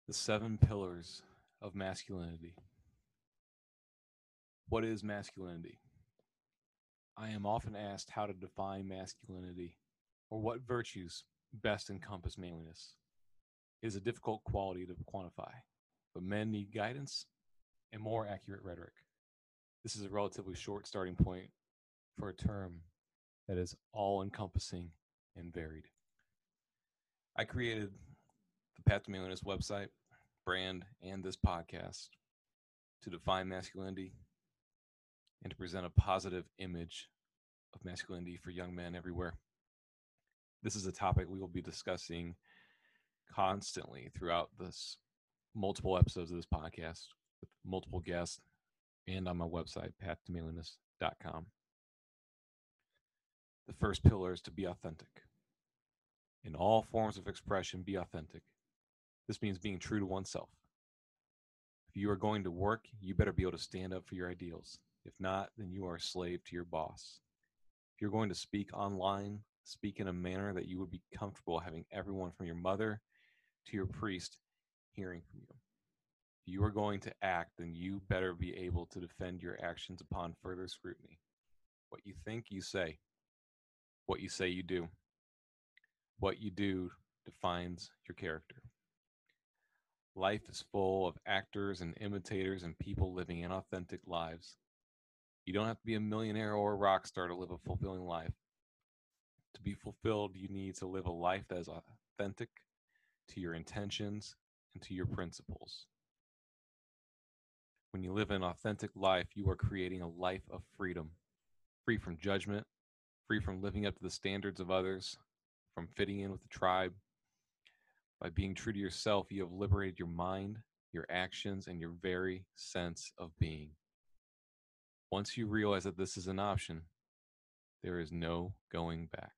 The seven pillars of masculinity. What is masculinity? I am often asked how to define masculinity or what virtues best encompass manliness. It is a difficult quality to quantify, but men need guidance and more accurate rhetoric. This is a relatively short starting point for a term that is all encompassing and varied. I created the Path to Manliness website, brand, and this podcast to define masculinity and to present a positive image of masculinity for young men everywhere. This is a topic we will be discussing constantly throughout this multiple episodes of this podcast with multiple guests and on my website, pathtomanliness.com. The first pillar is to be authentic. In all forms of expression, be authentic. This means being true to oneself. If you are going to work, you better be able to stand up for your ideals. If not, then you are a slave to your boss. If you're going to speak online, speak in a manner that you would be comfortable having everyone from your mother to your priest hearing from you. If you are going to act, then you better be able to defend your actions upon further scrutiny. What you think, you say. What you say, you do. What you do defines your character. Life is full of actors and imitators and people living inauthentic lives. You don't have to be a millionaire or a rock star to live a fulfilling life. To be fulfilled, you need to live a life that is authentic to your intentions and to your principles. When you live an authentic life, you are creating a life of freedom, free from judgment, free from living up to the standards of others, from fitting in with the tribe. By being true to yourself, you have liberated your mind, your actions, and your very sense of being. Once you realize that this is an option, there is no going back.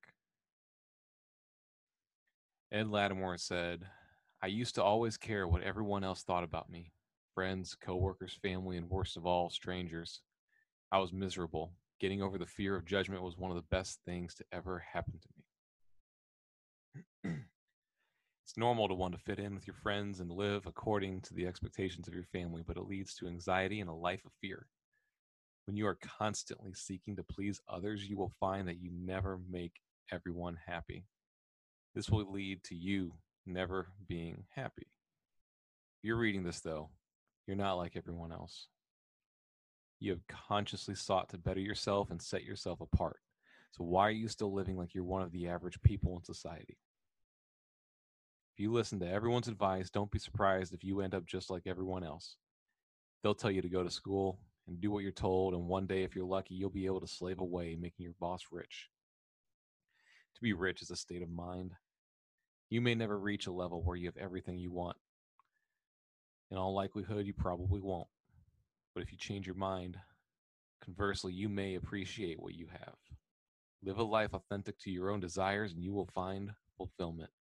Ed Lattimore said, I used to always care what everyone else thought about me. Friends, coworkers, family, and worst of all, strangers. I was miserable. Getting over the fear of judgment was one of the best things to ever happen to me. It's normal to want to fit in with your friends and live according to the expectations of your family, but it leads to anxiety and a life of fear. When you are constantly seeking to please others, you will find that you never make everyone happy. This will lead to you never being happy. If you're reading this, though, you're not like everyone else. You have consciously sought to better yourself and set yourself apart. So why are you still living like you're one of the average people in society? If you listen to everyone's advice, don't be surprised if you end up just like everyone else. They'll tell you to go to school and do what you're told, and one day, if you're lucky, you'll be able to slave away, making your boss rich. To be rich is a state of mind. You may never reach a level where you have everything you want. In all likelihood, you probably won't. But if you change your mind, conversely, you may appreciate what you have. Live a life authentic to your own desires, and you will find fulfillment.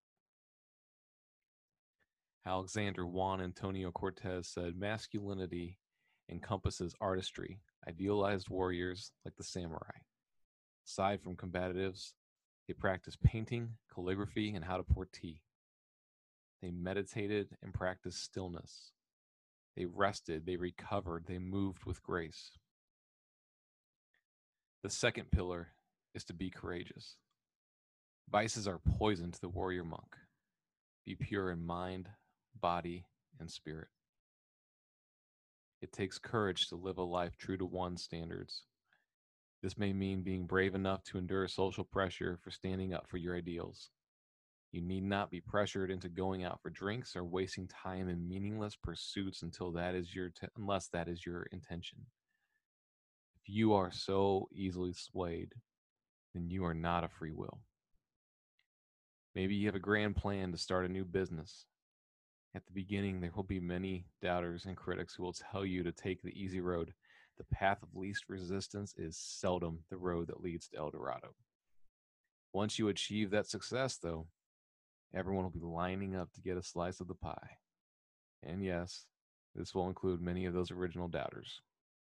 Alexander Juan Antonio Cortez said, masculinity encompasses artistry, idealized warriors like the samurai. Aside from combatives, they practiced painting, calligraphy, and how to pour tea. They meditated and practiced stillness. They rested, they recovered, they moved with grace. The second pillar is to be courageous. Vices are poison to the warrior monk. Be pure in mind, body, and spirit. It takes courage to live a life true to one's standards. This may mean being brave enough to endure social pressure for standing up for your ideals. You need not be pressured into going out for drinks or wasting time in meaningless pursuits unless that is your intention. If you are so easily swayed, then you are not a free will. Maybe you have a grand plan to start a new business. At the beginning, there will be many doubters and critics who will tell you to take the easy road. The path of least resistance is seldom the road that leads to El Dorado. Once you achieve that success, though, everyone will be lining up to get a slice of the pie. And yes, this will include many of those original doubters.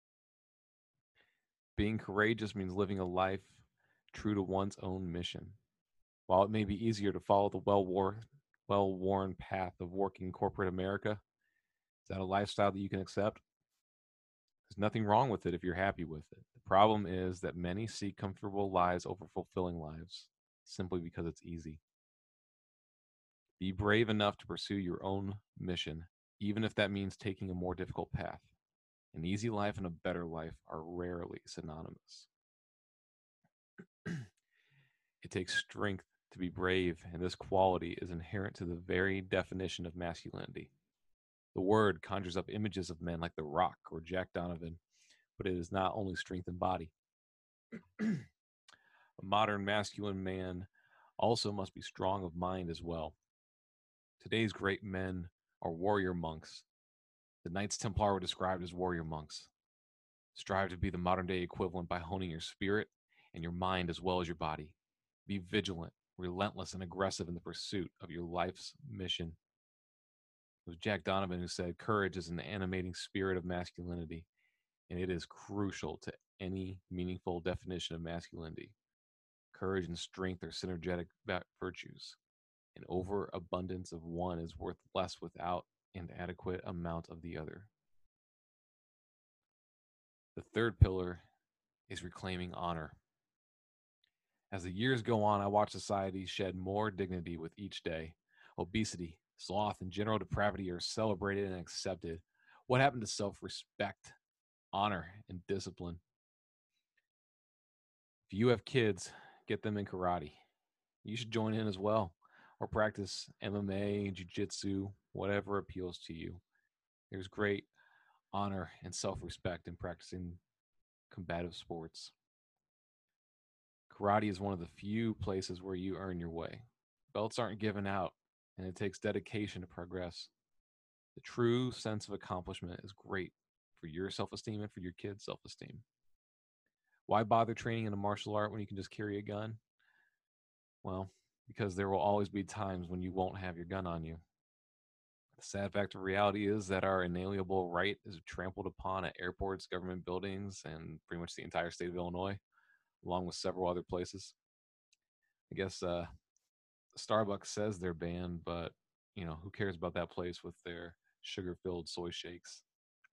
Being courageous means living a life true to one's own mission. While it may be easier to follow the well worn path of working corporate America? Is that a lifestyle that you can accept? There's nothing wrong with it if you're happy with it. The problem is that many seek comfortable lives over fulfilling lives simply because it's easy. Be brave enough to pursue your own mission, even if that means taking a more difficult path. An easy life and a better life are rarely synonymous. It takes strength to be brave, and this quality is inherent to the very definition of masculinity. The word conjures up images of men like The Rock or Jack Donovan, but it is not only strength in body. A modern masculine man also must be strong of mind as well. Today's great men are warrior monks. The Knights Templar were described as warrior monks. Strive to be the modern day equivalent by honing your spirit and your mind as well as your body. Be vigilant, relentless, and aggressive in the pursuit of your life's mission. It was Jack Donovan who said, "Courage is an animating spirit of masculinity, and it is crucial to any meaningful definition of masculinity. Courage and strength are synergetic virtues. An overabundance of one is worth less without an adequate amount of the other." The third pillar is reclaiming honor. As the years go on, I watch society shed more dignity with each day. Obesity, sloth, and general depravity are celebrated and accepted. What happened to self respect, honor, and discipline? If you have kids, get them in karate. You should join in as well, or practice MMA, jiu-jitsu, whatever appeals to you. There's great honor and self-respect in practicing combative sports. Karate is one of the few places where you earn your way. Belts aren't given out, and it takes dedication to progress. The true sense of accomplishment is great for your self-esteem and for your kids' self-esteem. Why bother training in a martial art when you can just carry a gun? Well, because there will always be times when you won't have your gun on you. The sad fact of reality is that our inalienable right is trampled upon at airports, government buildings, and pretty much the entire state of Illinois, along with several other places. I guess Starbucks says they're banned, but who cares about that place with their sugar-filled soy shakes?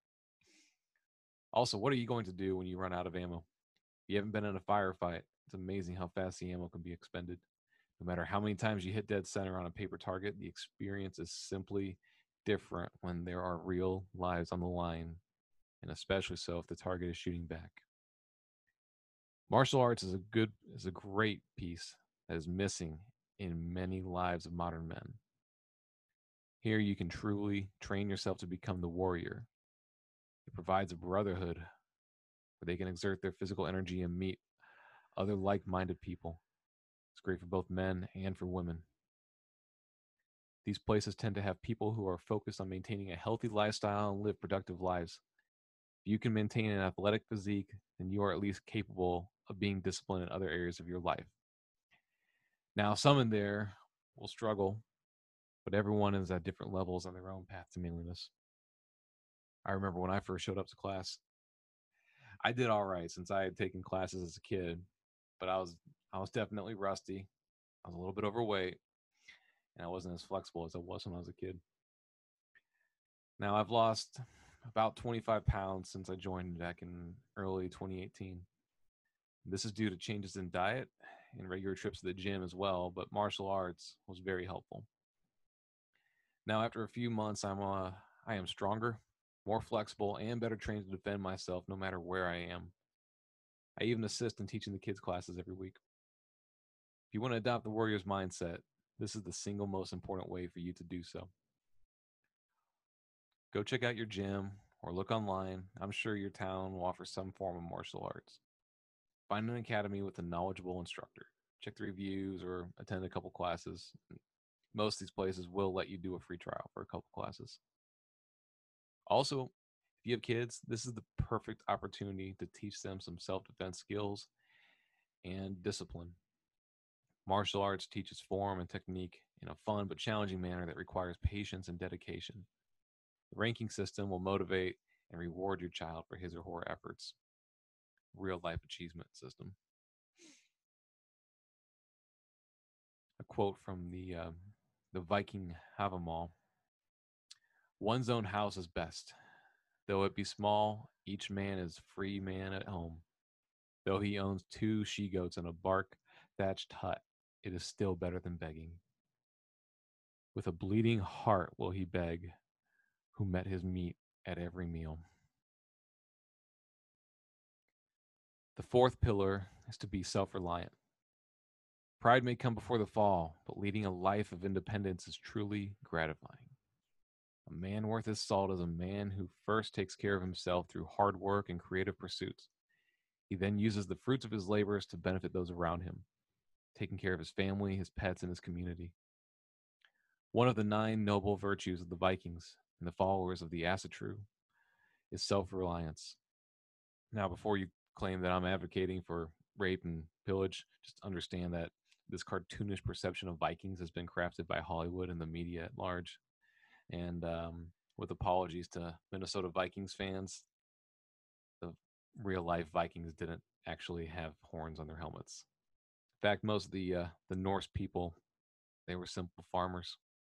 Also, what are you going to do when you run out of ammo? If you haven't been in a firefight, it's amazing how fast the ammo can be expended. No matter how many times you hit dead center on a paper target, the experience is simply different when there are real lives on the line, and especially so if the target is shooting back. Martial arts is a great piece that is missing in many lives of modern men. Here you can truly train yourself to become the warrior. It provides a brotherhood where they can exert their physical energy and meet other like-minded people. It's great for both men and for women. These places tend to have people who are focused on maintaining a healthy lifestyle and live productive lives. If you can maintain an athletic physique, then you are at least capable of being disciplined in other areas of your life. Now, some in there will struggle, but everyone is at different levels on their own path to manliness. I remember when I first showed up to class, I did all right since I had taken classes as a kid, but I was definitely rusty. I was a little bit overweight, and I wasn't as flexible as I was when I was a kid. Now I've lost about 25 pounds since I joined back in early 2018. This is due to changes in diet and regular trips to the gym as well, but martial arts was very helpful. Now, after a few months, I am stronger, more flexible, and better trained to defend myself no matter where I am. I even assist in teaching the kids' classes every week. If you want to adopt the warrior's mindset, this is the single most important way for you to do so. Go check out your gym or look online. I'm sure your town will offer some form of martial arts. Find an academy with a knowledgeable instructor. Check the reviews or attend a couple classes. Most of these places will let you do a free trial for a couple classes. Also, if you have kids, this is the perfect opportunity to teach them some self-defense skills and discipline. Martial arts teaches form and technique in a fun but challenging manner that requires patience and dedication. The ranking system will motivate and reward your child for his or her efforts. Real life achievement system. A quote from the The Viking Havamal. One's own house is best. Though it be small, each man is free man at home. Though he owns two she goats and a bark thatched hut, it is still better than begging. With a bleeding heart will he beg, who met his meat at every meal. The fourth pillar is to be self reliant. Pride may come before the fall, but leading a life of independence is truly gratifying. A man worth his salt is a man who first takes care of himself through hard work and creative pursuits. He then uses the fruits of his labors to benefit those around him, taking care of his family, his pets, and his community. One of the nine noble virtues of the Vikings and the followers of the Asatru is self reliance. Now, before you claim that I'm advocating for rape and pillage, just understand that this cartoonish perception of Vikings has been crafted by Hollywood and the media at large. And with apologies to Minnesota Vikings fans, the real life Vikings didn't actually have horns on their helmets. In fact, most of the Norse people, they were simple farmers.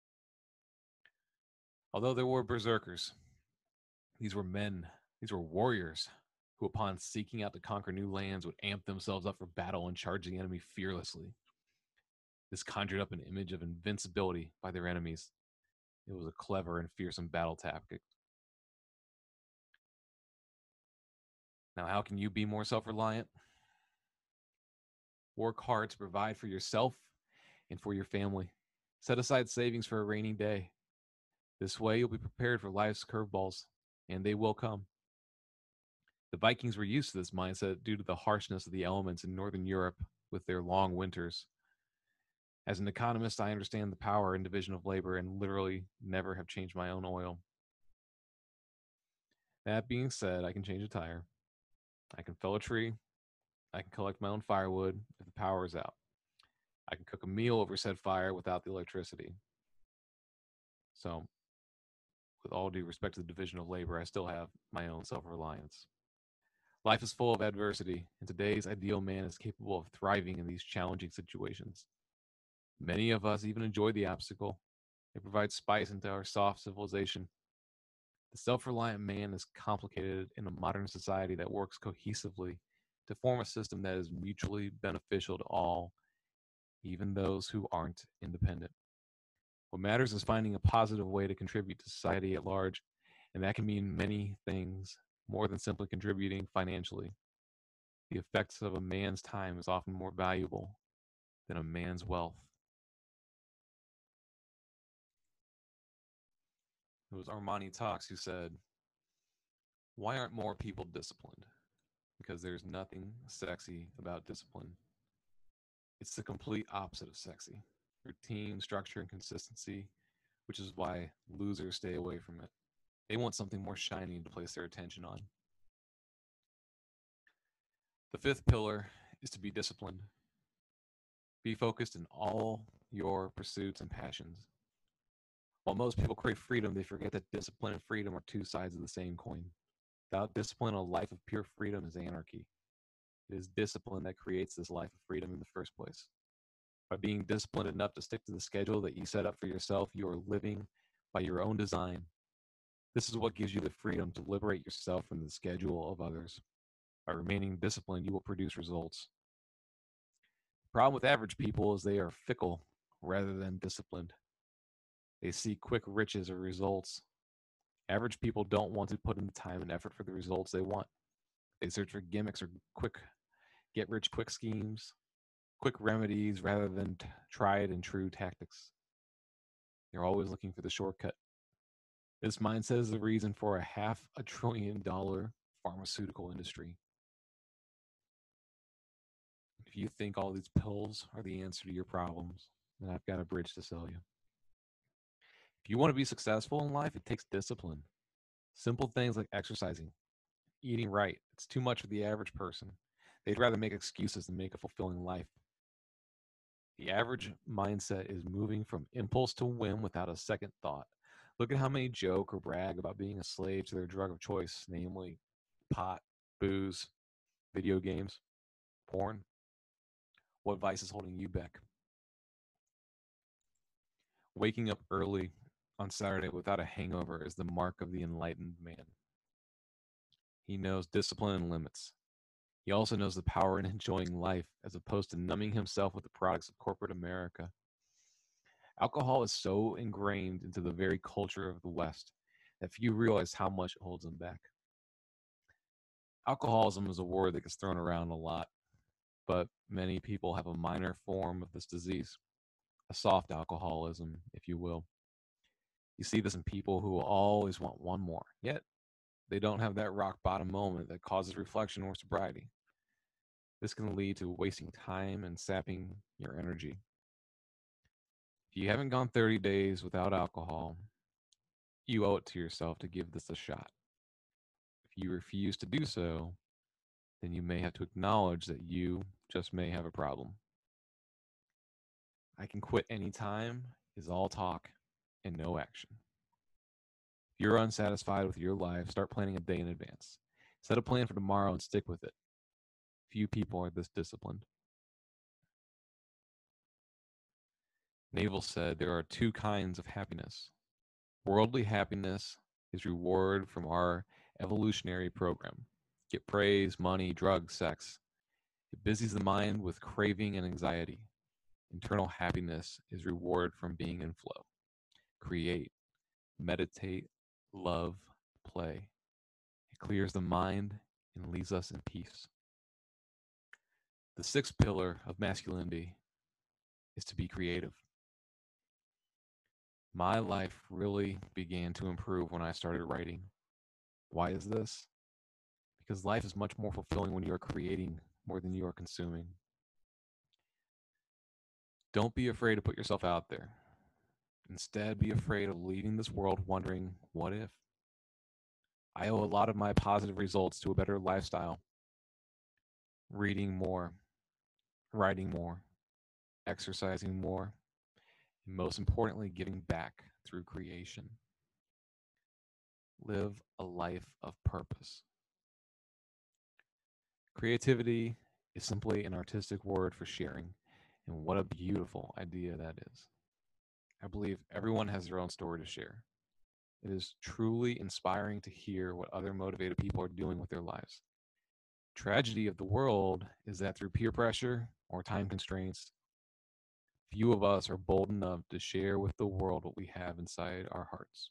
Although there were berserkers, these were men, these were warriors who, upon seeking out to conquer new lands, would amp themselves up for battle and charge the enemy fearlessly. This conjured up an image of invincibility by their enemies. It was a clever and fearsome battle tactic. Now, how can you be more self reliant? Work hard to provide for yourself and for your family. Set aside savings for a rainy day. This way, you'll be prepared for life's curveballs, and they will come. The Vikings were used to this mindset due to the harshness of the elements in Northern Europe with their long winters. As an economist, I understand the power and division of labor and literally never have changed my own oil. That being said, I can change a tire. I can fell a tree. I can collect my own firewood if the power is out. I can cook a meal over said fire without the electricity. So, with all due respect to the division of labor, I still have my own self reliance. Life is full of adversity, and today's ideal man is capable of thriving in these challenging situations. Many of us even enjoy the obstacle. It provides spice into our soft civilization. The self reliant man is complicated in a modern society that works cohesively to form a system that is mutually beneficial to all, even those who aren't independent. What matters is finding a positive way to contribute to society at large, and that can mean many things more than simply contributing financially. The effects of a man's time is often more valuable than a man's wealth. It was Armani Talks who said, "Why aren't more people disciplined? Because there's nothing sexy about discipline. It's the complete opposite of sexy. Routine, structure, and consistency, which is why losers stay away from it. They want something more shiny to place their attention on." The fifth pillar is to be disciplined. Be focused in all your pursuits and passions. While most people crave freedom, they forget that discipline and freedom are two sides of the same coin. Without discipline, a life of pure freedom is anarchy. It is discipline that creates this life of freedom in the first place. By being disciplined enough to stick to the schedule that you set up for yourself, you are living by your own design. This is what gives you the freedom to liberate yourself from the schedule of others. By remaining disciplined, you will produce results. The problem with average people is they are fickle rather than disciplined. They seek quick riches or results. Average people don't want to put in the time and effort for the results they want. They search for gimmicks or quick get rich quick schemes, quick remedies rather than tried and true tactics. They're always looking for the shortcut. This mindset is the reason for a $500 billion pharmaceutical industry. If you think all these pills are the answer to your problems, then I've got a bridge to sell you. If you want to be successful in life, it takes discipline. Simple things like exercising, eating right. It's too much for the average person. They'd rather make excuses than make a fulfilling life. The average mindset is moving from impulse to whim without a second thought. Look at how many joke or brag about being a slave to their drug of choice, namely pot, booze, video games, porn. What vice is holding you back? Waking up early on Saturday without a hangover is the mark of the enlightened man. He knows discipline and limits. He also knows the power in enjoying life as opposed to numbing himself with the products of corporate America. Alcohol is so ingrained into the very culture of the West that few realize how much it holds them back. Alcoholism is a word that gets thrown around a lot, but many people have a minor form of this disease, a soft alcoholism, if you will. You see this in people who always want one more, yet they don't have that rock bottom moment that causes reflection or sobriety. This can lead to wasting time and sapping your energy. If you haven't gone 30 days without alcohol, you owe it to yourself to give this a shot. If you refuse to do so, then you may have to acknowledge that you just may have a problem. I can quit anytime is all talk and no action. If you're unsatisfied with your life, start planning a day in advance. Set a plan for tomorrow and stick with it. Few people are this disciplined. Naval said there are two kinds of happiness. Worldly happiness is reward from our evolutionary program. Get praise, money, drugs, sex. It busies the mind with craving and anxiety. Internal happiness is reward from being in flow. Create, meditate, love, play. It clears the mind and leaves us in peace. The sixth pillar of masculinity is to be creative. My life really began to improve when I started writing. Why is this? Because life is much more fulfilling when you are creating more than you are consuming. Don't be afraid to put yourself out there. Instead, be afraid of leaving this world wondering, what if? I owe a lot of my positive results to a better lifestyle. Reading more, writing more, exercising more, and most importantly, giving back through creation. Live a life of purpose. Creativity is simply an artistic word for sharing, and what a beautiful idea that is. I believe everyone has their own story to share. It is truly inspiring to hear what other motivated people are doing with their lives. Tragedy of the world is that through peer pressure or time constraints, few of us are bold enough to share with the world what we have inside our hearts.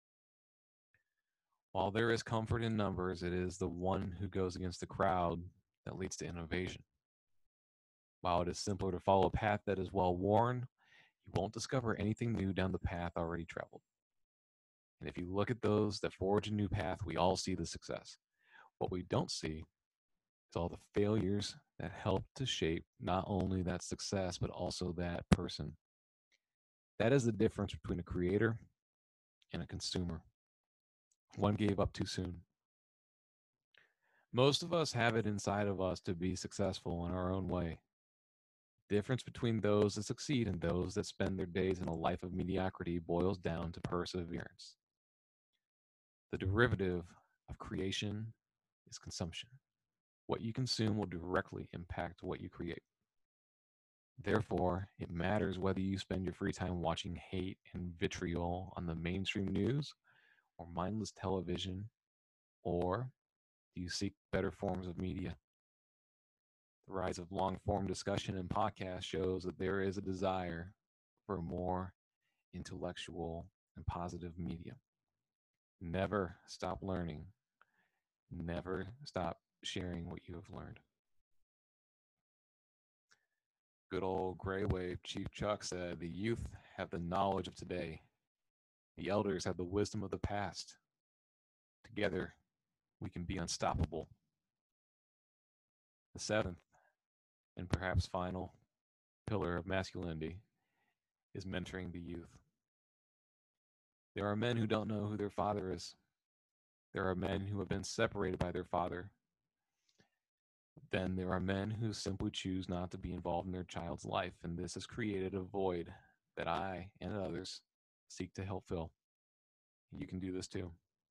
While there is comfort in numbers, it is the one who goes against the crowd that leads to innovation. While it is simpler to follow a path that is well worn, you won't discover anything new down the path already traveled. And if you look at those that forge a new path, we all see the success. What we don't see is all the failures that help to shape not only that success, but also that person. That is the difference between a creator and a consumer. One gave up too soon. Most of us have it inside of us to be successful in our own way. The difference between those that succeed and those that spend their days in a life of mediocrity boils down to perseverance. The derivative of creation is consumption. What you consume will directly impact what you create. Therefore, it matters whether you spend your free time watching hate and vitriol on the mainstream news or mindless television, or do you seek better forms of media? The rise of long form discussion and podcasts shows that there is a desire for more intellectual and positive media. Never stop learning. Never stop sharing what you have learned. Good old Gray Wave Chief Chuck said, the youth have the knowledge of today. The elders have the wisdom of the past. Together, we can be unstoppable. The seventh, and perhaps final, pillar of masculinity is mentoring the youth. There are men who don't know who their father is. There are men who have been separated by their father. Then there are men who simply choose not to be involved in their child's life, and this has created a void that I and others seek to help fill. You can do this too.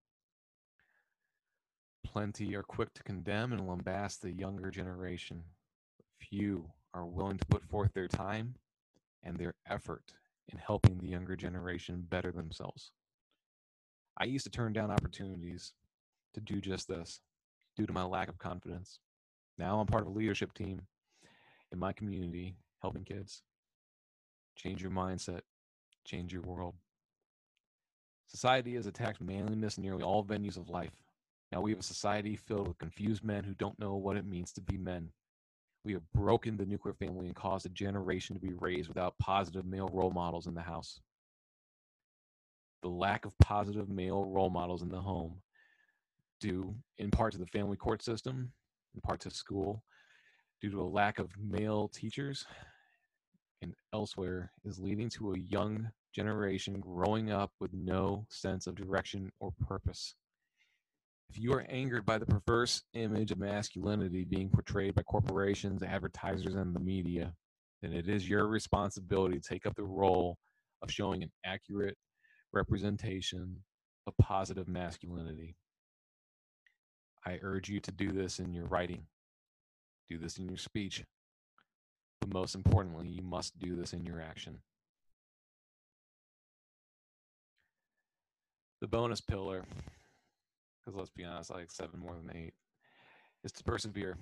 Plenty are quick to condemn and lambast the younger generation. Few are willing to put forth their time and their effort in helping the younger generation better themselves. I used to turn down opportunities to do just this due to my lack of confidence. Now I'm part of a leadership team in my community helping kids. Change your mindset, change your world. Society has attacked manliness in nearly all venues of life. Now we have a society filled with confused men who don't know what it means to be men. We have broken the nuclear family and caused a generation to be raised without positive male role models in the house. The lack of positive male role models in the home, due in part to the family court system, in part to school, due to a lack of male teachers and elsewhere, is leading to a young generation growing up with no sense of direction or purpose. If you are angered by the perverse image of masculinity being portrayed by corporations, advertisers, and the media, then it is your responsibility to take up the role of showing an accurate representation of positive masculinity. I urge you to do this in your writing, do this in your speech, but most importantly, you must do this in your action. The bonus pillar, because let's be honest, I like 7 more than 8, is to persevere.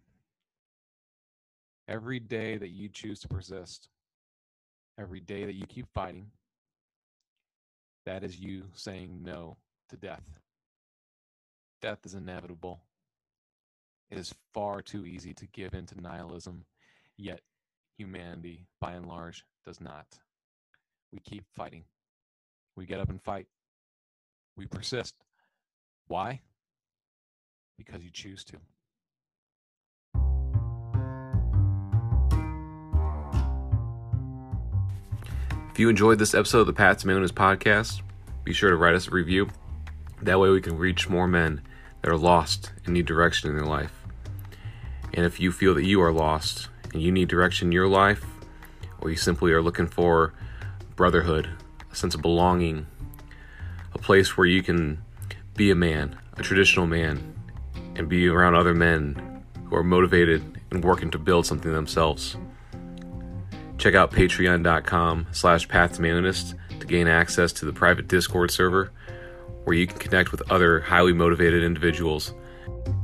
Every day that you choose to persist, every day that you keep fighting, that is you saying no to death. Death is inevitable. It is far too easy to give in to nihilism, yet humanity, by and large, does not. We keep fighting. We get up and fight. We persist. Why? Because you choose to. If you enjoyed this episode of the Path to Manliness podcast, be sure to write us a review. That way we can reach more men that are lost and need direction in their life. And if you feel that you are lost and you need direction in your life, or you simply are looking for brotherhood, a sense of belonging, a place where you can be a man, a traditional man, and be around other men who are motivated and working to build something themselves, check out patreon.com/pathtomanliness to gain access to the private Discord server where you can connect with other highly motivated individuals